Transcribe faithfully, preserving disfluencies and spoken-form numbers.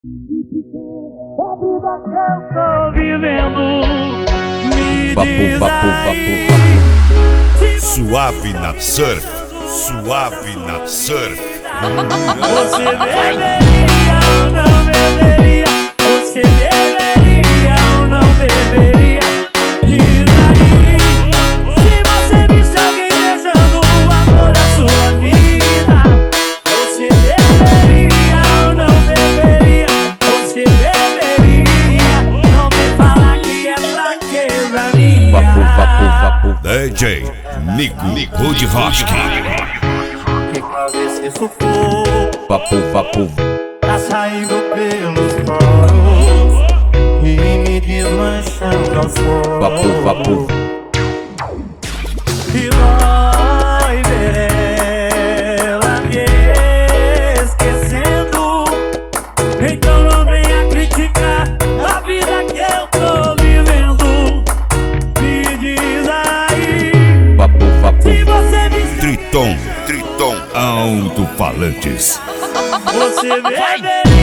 A vida que eu tô vivendo, me Papo, diz papo, aí. Suave na surf, suave na surf. Você beberia ou não beberia? Você beberia ou não beberia? Diz aí. Se você visse alguém beijando o amor da sua vida, você beberia ou não beberia? Você beberia? Não me fala que é fraqueza minha. Papo, papo, papo. D J Nico, Nico de Husky. Que talvez se suflou, Papo, papo. tá saindo pelos poros e me desmanchando aos poucos. Papo, papo. E vai ver ela me esquecendo. Então não venha criticar a vida que eu tô vivendo. Me diz aí. Papo, papo. Se você me Triton, Triton, alto-falantes. Você beberia